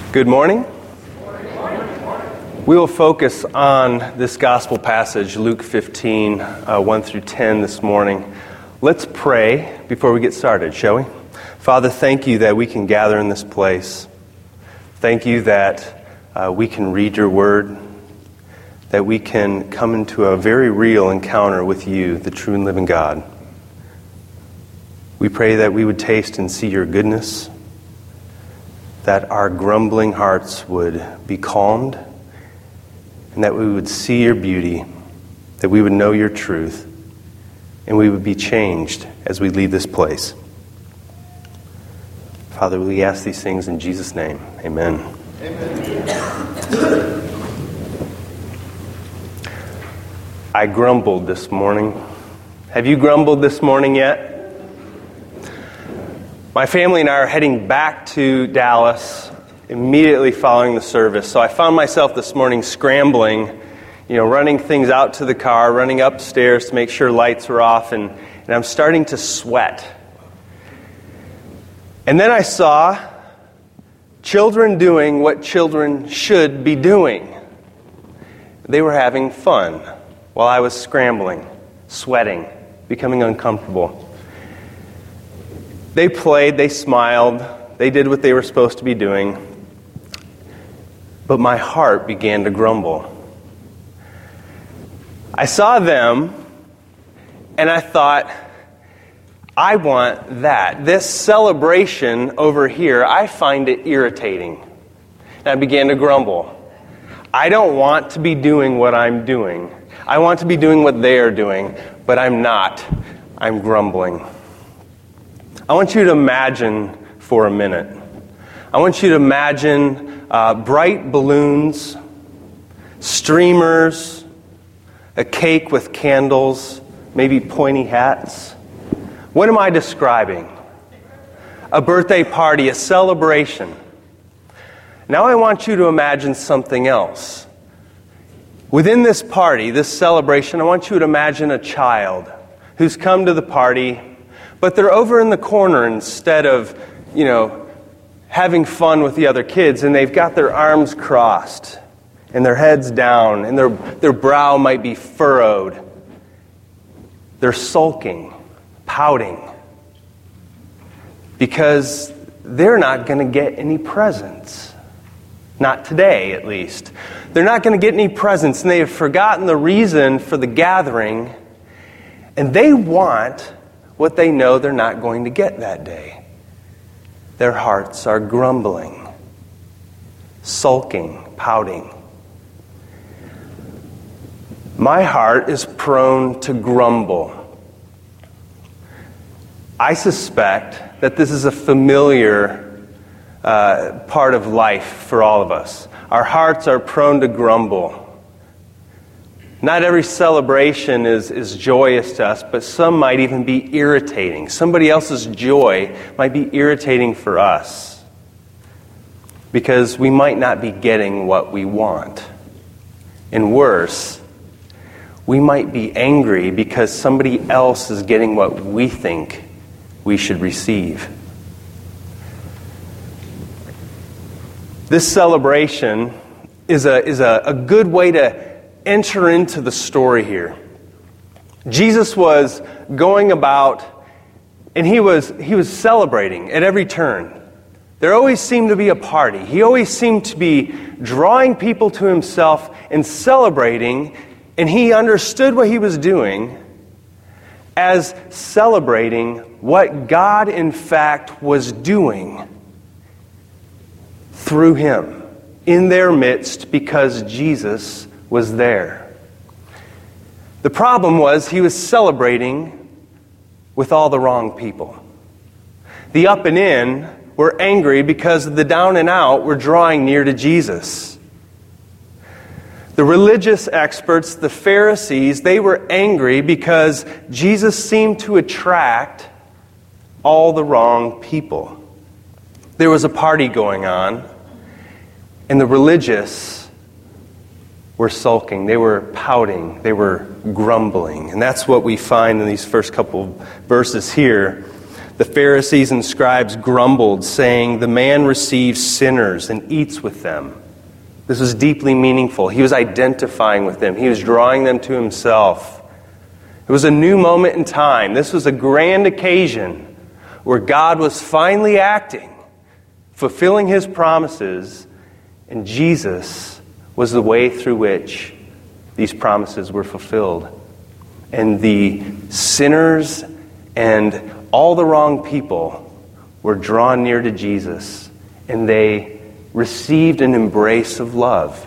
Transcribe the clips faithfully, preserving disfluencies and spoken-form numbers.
Good morning. We will focus on this gospel passage, Luke fifteen, uh, one through ten this morning. Let's pray before we get started, shall we? Father, thank you that we can gather in this place. Thank you that uh, we can read your word, that we can come into a very real encounter with you, the true and living God. We pray that we would taste and see your goodness, that our grumbling hearts would be calmed, and that we would see your beauty, that we would know your truth, and we would be changed as we leave this place. Father, we ask these things in Jesus' name. Amen. Amen. I grumbled this morning. Have you grumbled this morning yet? My family and I are heading back to Dallas immediately following the service. So I found myself this morning scrambling, you know, running things out to the car, running upstairs to make sure lights were off, and, and I'm starting to sweat. And then I saw children doing what children should be doing. They were having fun while I was scrambling, sweating, becoming uncomfortable. They played, they smiled, they did what they were supposed to be doing. But my heart began to grumble. I saw them, and I thought, I want that. This celebration over here, I find it irritating. And I began to grumble. I don't want to be doing what I'm doing. I want to be doing what they are doing, but I'm not. I'm grumbling. I want you to imagine for a minute. I want you to imagine uh, bright balloons, streamers, a cake with candles, maybe pointy hats. What am I describing? A birthday party, a celebration. Now I want you to imagine something else. Within this party, this celebration, I want you to imagine a child who's come to the party, but they're over in the corner instead of, you know, having fun with the other kids, and they've got their arms crossed and their heads down, and their their brow might be furrowed. They're sulking, pouting, because they're not going to get any presents. Not today, at least. They're not going to get any presents, and they have forgotten the reason for the gathering, and they want what they know they're not going to get that day. Their hearts are grumbling, sulking, pouting. My heart is prone to grumble. I suspect that this is a familiar uh, part of life for all of us. Our hearts are prone to grumble. Not every celebration is, is joyous to us, but some might even be irritating. Somebody else's joy might be irritating for us because we might not be getting what we want. And worse, we might be angry because somebody else is getting what we think we should receive. This celebration is a, is a, a good way to enter into the story here. Jesus was going about, and he was he was celebrating at every turn. There always seemed to be a party. He always seemed to be drawing people to himself and celebrating, and he understood what he was doing as celebrating what God in fact was doing through him in their midst, because Jesus was there. The problem was he was celebrating with all the wrong people. The up and in were angry because the down and out were drawing near to Jesus. The religious experts, the Pharisees, they were angry because Jesus seemed to attract all the wrong people. There was a party going on, and the religious were sulking, they were pouting, they were grumbling. And that's what we find in these first couple verses here. The Pharisees and scribes grumbled, saying, "The man receives sinners and eats with them." This was deeply meaningful. He was identifying with them. He was drawing them to himself. It was a new moment in time. This was a grand occasion where God was finally acting, fulfilling his promises, and Jesus was the way through which these promises were fulfilled. And the sinners and all the wrong people were drawn near to Jesus, and they received an embrace of love.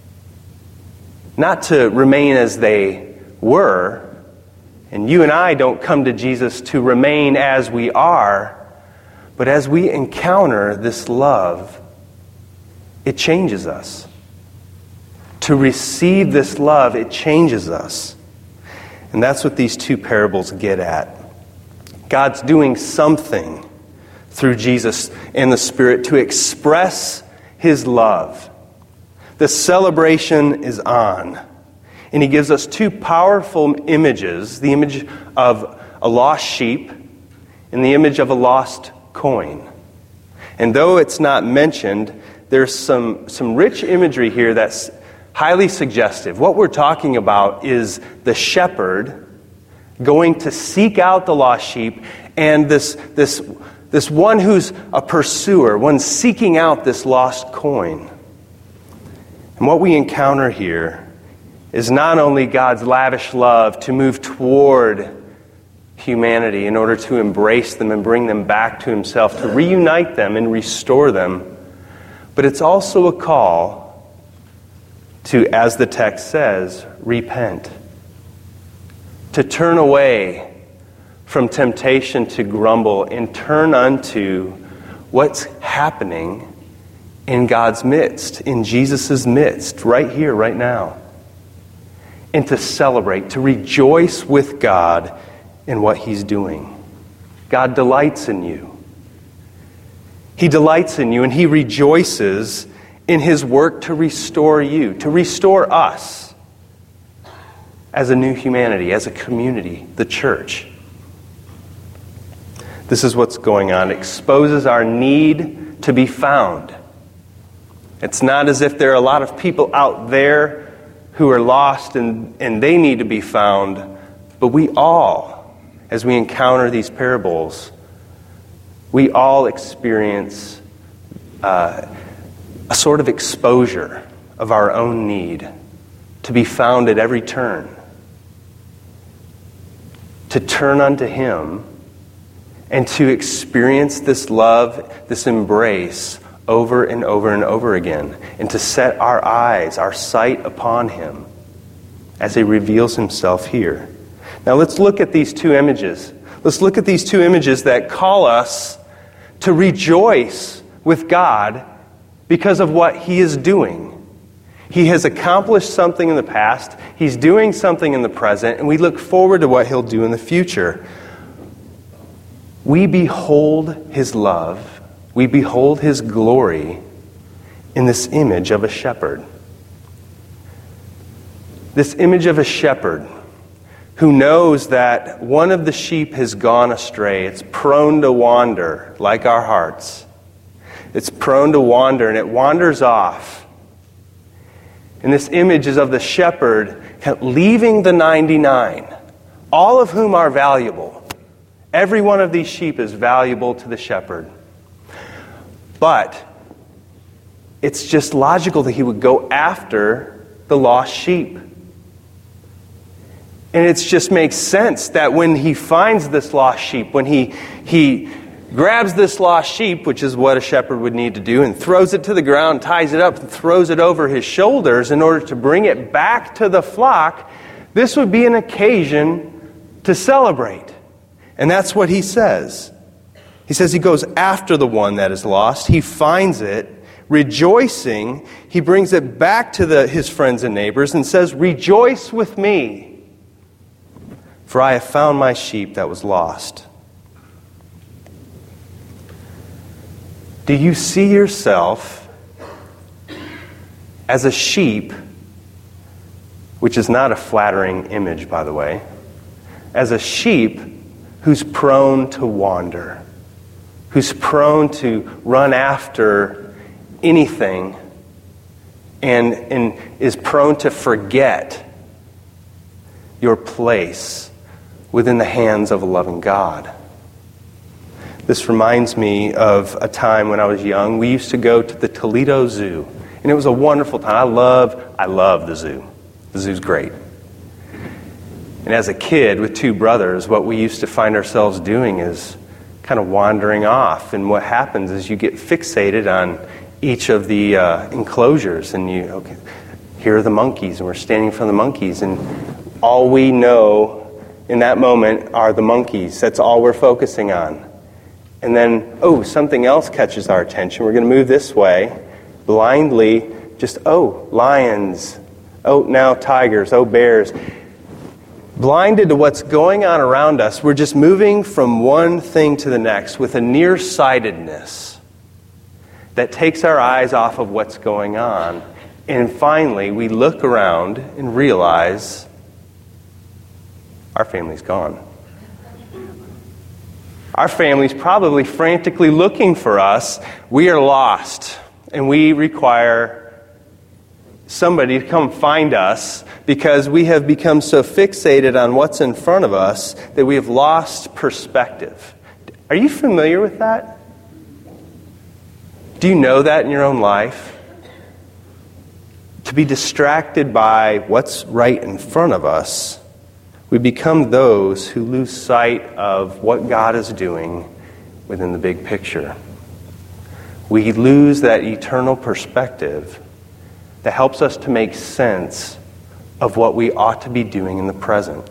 Not to remain as they were, and you and I don't come to Jesus to remain as we are, but as we encounter this love, it changes us. To receive this love, it changes us. And that's what these two parables get at. God's doing something through Jesus and the Spirit to express his love. The celebration is on. And he gives us two powerful images, the image of a lost sheep and the image of a lost coin. And though it's not mentioned, there's some, some rich imagery here that's highly suggestive. What we're talking about is the shepherd going to seek out the lost sheep, and this, this, this one who's a pursuer, one seeking out this lost coin. And what we encounter here is not only God's lavish love to move toward humanity in order to embrace them and bring them back to himself, to reunite them and restore them, but it's also a call to, as the text says, repent. To turn away from temptation to grumble and turn unto what's happening in God's midst, in Jesus' midst, right here, right now. And to celebrate, to rejoice with God in what he's doing. God delights in you. He delights in you, and he rejoices in his work to restore you, to restore us as a new humanity, as a community, the church. This is what's going on. It exposes our need to be found. It's not as if there are a lot of people out there who are lost and, and they need to be found, but we all, as we encounter these parables, we all experience uh, a sort of exposure of our own need to be found at every turn. To turn unto him and to experience this love, this embrace over and over and over again, and to set our eyes, our sight upon him as he reveals himself here. Now let's look at these two images. Let's look at these two images that call us to rejoice with God because of what he is doing. He has accomplished something in the past, he's doing something in the present, and we look forward to what he'll do in the future. We behold his love, we behold his glory in this image of a shepherd. This image of a shepherd who knows that one of the sheep has gone astray. It's prone to wander, like our hearts. It's prone to wander, and it wanders off. And this image is of the shepherd leaving the ninety-nine, all of whom are valuable. Every one of these sheep is valuable to the shepherd. But it's just logical that he would go after the lost sheep. And it just makes sense that when he finds this lost sheep, when he he grabs this lost sheep, which is what a shepherd would need to do, and throws it to the ground, ties it up, and throws it over his shoulders in order to bring it back to the flock, this would be an occasion to celebrate. And that's what he says. He says he goes after the one that is lost. He finds it, rejoicing. He brings it back to the, his friends and neighbors and says, "Rejoice with me, for I have found my sheep that was lost." Do you see yourself as a sheep, which is not a flattering image, by the way, as a sheep who's prone to wander? who's prone to run after anything and, and is prone to forget your place within the hands of a loving God. This reminds me of a time when I was young. We used to go to the Toledo Zoo, and it was a wonderful time. I love, I love the zoo. The zoo's great. And as a kid with two brothers, what we used to find ourselves doing is kind of wandering off. And what happens is you get fixated on each of the uh, enclosures, and you, okay, here are the monkeys, and we're standing in front of the monkeys, and all we know in that moment are the monkeys. That's all we're focusing on. And then, oh, something else catches our attention. We're going to move this way, blindly, just, oh, lions. Oh, now tigers. Oh, bears. Blinded to what's going on around us, we're just moving from one thing to the next with a nearsightedness that takes our eyes off of what's going on. And finally, we look around and realize our family's gone. Our family's probably frantically looking for us. We are lost, and we require somebody to come find us because we have become so fixated on what's in front of us that we have lost perspective. Are you familiar with that? Do you know that in your own life? To be distracted by what's right in front of us, we become those who lose sight of what God is doing within the big picture. We lose that eternal perspective that helps us to make sense of what we ought to be doing in the present.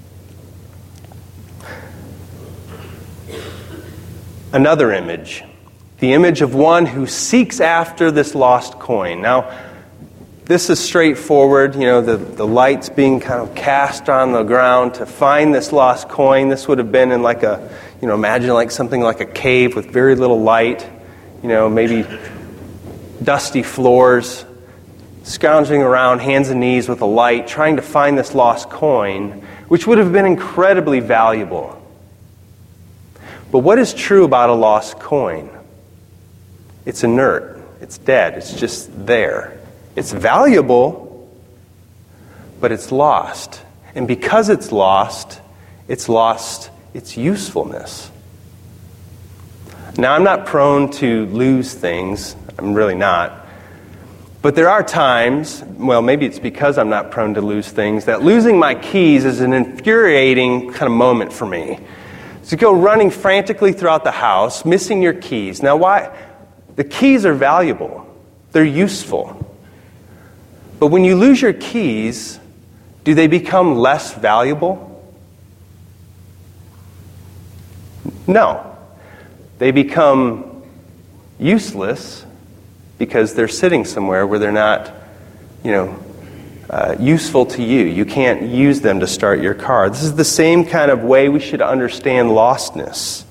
Another image, the image of one who seeks after this lost coin. Now, this is straightforward, you know, the, the lights being kind of cast on the ground to find this lost coin. This would have been in like a, you know, imagine like something like a cave with very little light, you know, maybe dusty floors, scrounging around, hands and knees with a light, trying to find this lost coin, which would have been incredibly valuable. But what is true about a lost coin? It's inert. It's dead. It's just there. It's valuable, but it's lost. And because it's lost, it's lost its usefulness. Now, I'm not prone to lose things. I'm really not. But there are times, well, maybe it's because I'm not prone to lose things, that losing my keys is an infuriating kind of moment for me. So you go running frantically throughout the house, missing your keys. Now, why? The keys are valuable. They're useful. But when you lose your keys, do they become less valuable? No. They become useless because they're sitting somewhere where they're not, you know, uh, useful to you. You can't use them to start your car. This is the same kind of way we should understand lostness.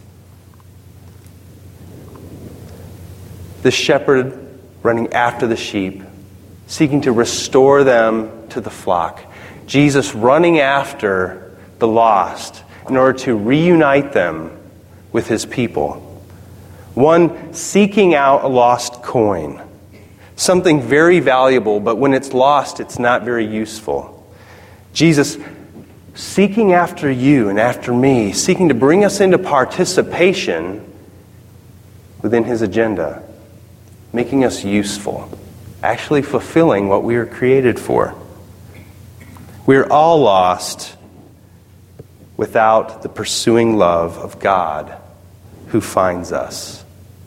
The shepherd running after the sheep, seeking to restore them to the flock. Jesus running after the lost in order to reunite them with his people. One seeking out a lost coin. Something very valuable, but when it's lost, it's not very useful. Jesus seeking after you and after me, seeking to bring us into participation within his agenda, making us useful. Actually fulfilling what we were created for. We're all lost without the pursuing love of God who finds us.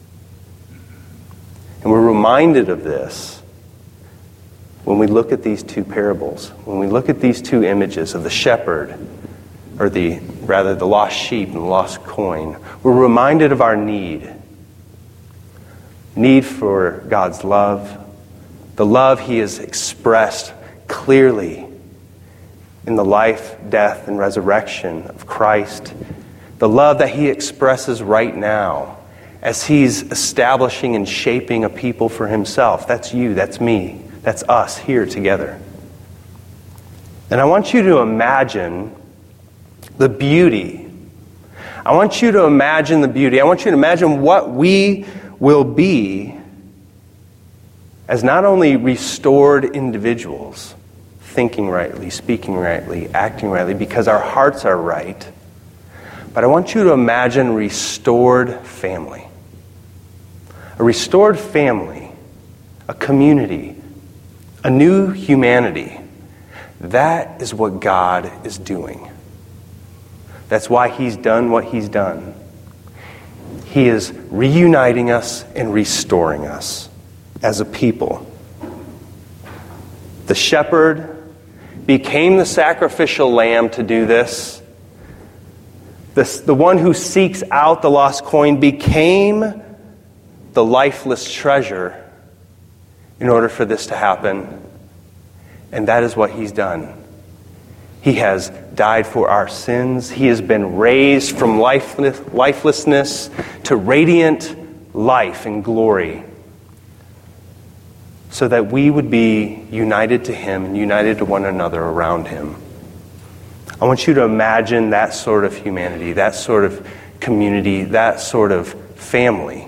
And we're reminded of this when we look at these two parables, when we look at these two images of the shepherd, or the rather the lost sheep and the lost coin. We're reminded of our need. Need for God's love. The love he has expressed clearly in the life, death, and resurrection of Christ. The love that he expresses right now as he's establishing and shaping a people for himself. That's you, that's me, that's us here together. And I want you to imagine the beauty. I want you to imagine the beauty. I want you to imagine what we will be as not only restored individuals, thinking rightly, speaking rightly, acting rightly, because our hearts are right, but I want you to imagine restored family. A restored family, a community, a new humanity. That is what God is doing. That's why He's done what He's done. He is reuniting us and restoring us as a people. The shepherd became the sacrificial lamb to do this. The, the one who seeks out the lost coin became the lifeless treasure in order for this to happen. And that is what He's done. He has died for our sins. He has been raised from lifeless, lifelessness to radiant life and glory, so that we would be united to Him and united to one another around Him. I want you to imagine that sort of humanity, that sort of community, that sort of family.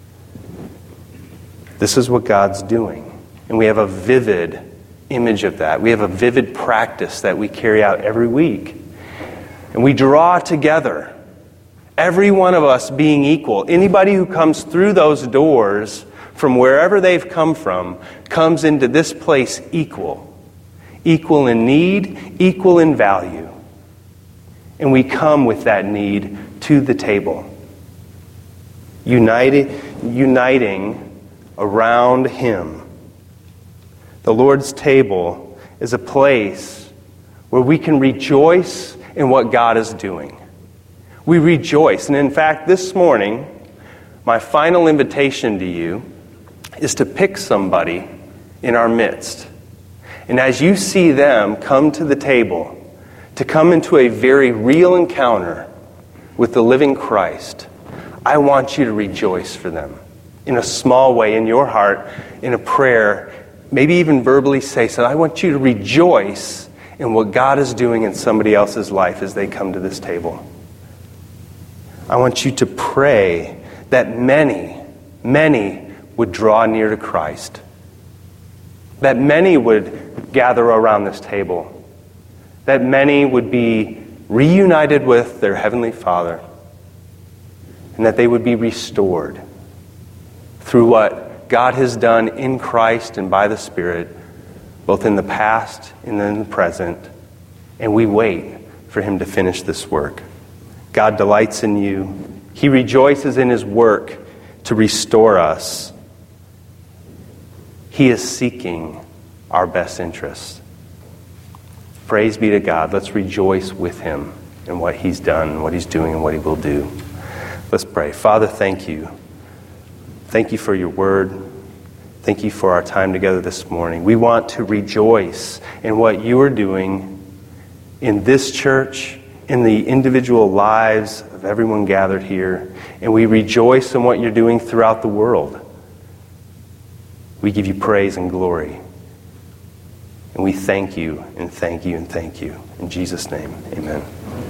This is what God's doing. And we have a vivid image of that. We have a vivid practice that we carry out every week. And we draw together, every one of us being equal. Anybody who comes through those doors from wherever they've come from comes into this place equal. Equal in need, equal in value. And we come with that need to the table. United, uniting around Him. The Lord's table is a place where we can rejoice in what God is doing. We rejoice. And in fact, this morning, my final invitation to you is to pick somebody in our midst. And as you see them come to the table, to come into a very real encounter with the living Christ, I want you to rejoice for them in a small way, in your heart, in a prayer. Maybe even verbally say so. I want you to rejoice in what God is doing in somebody else's life as they come to this table. I want you to pray that many, many would draw near to Christ. That many would gather around this table. That many would be reunited with their Heavenly Father. And that they would be restored through what God has done in Christ and by the Spirit, both in the past and in the present, and we wait for Him to finish this work. God delights in you. He rejoices in His work to restore us. He is seeking our best interests. Praise be to God. Let's rejoice with Him in what He's done, what He's doing, and what He will do. Let's pray. Father, thank you. Thank you for your word. Thank you for our time together this morning. We want to rejoice in what you are doing in this church, in the individual lives of everyone gathered here, and we rejoice in what you're doing throughout the world. We give you praise and glory. And we thank you and thank you and thank you. In Jesus' name, amen.